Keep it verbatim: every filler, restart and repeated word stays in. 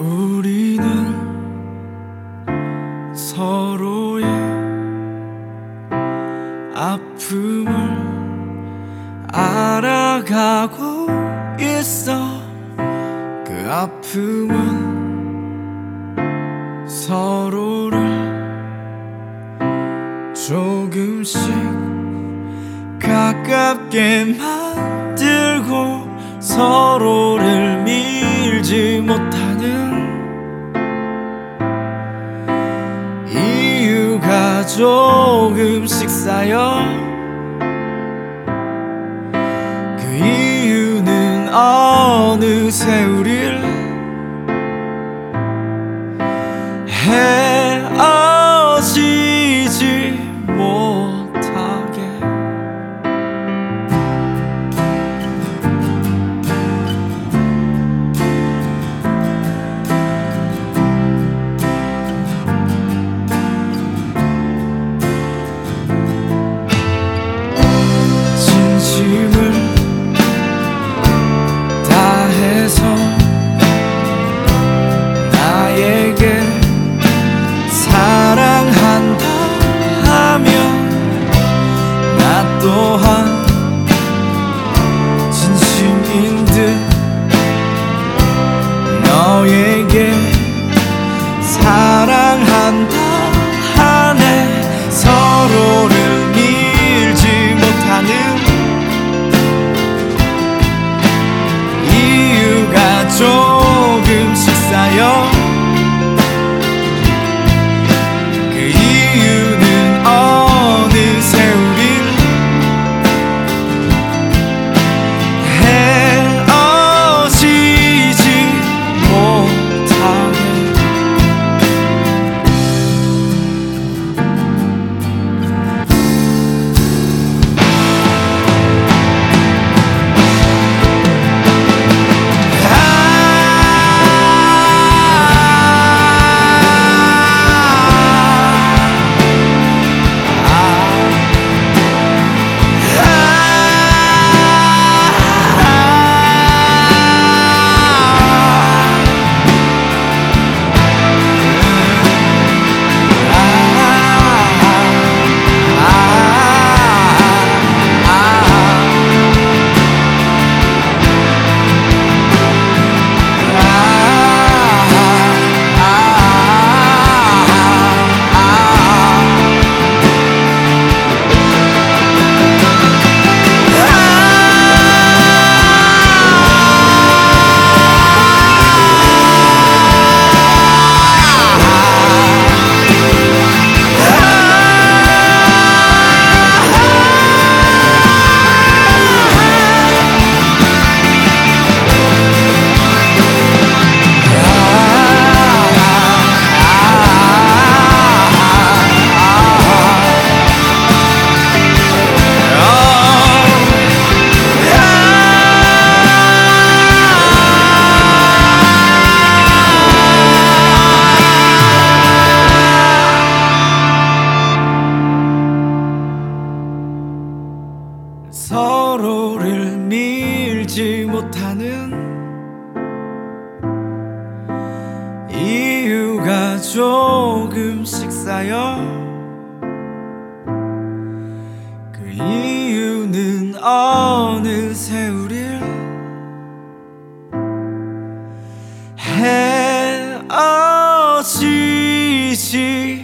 우리는 서로의 아픔을 알아가고 있어. 그 아픔은 서로를 조금씩 가깝게 만들고 서로를 밀지 못하는 이유가 조금씩 쌓여. 그 이유는 어느새 우릴 헤어지지 못하게. 진심을 다해서 나에게 사랑한다 하면 나 또한 진심인 듯 너에게 사랑한다 하네. 서로를 밀지 못하는 이유가 조금씩 쌓여. 서로를 밀지 못하는 이유가 조금씩 쌓여. 그 이유는 어느새 우릴 헤어지지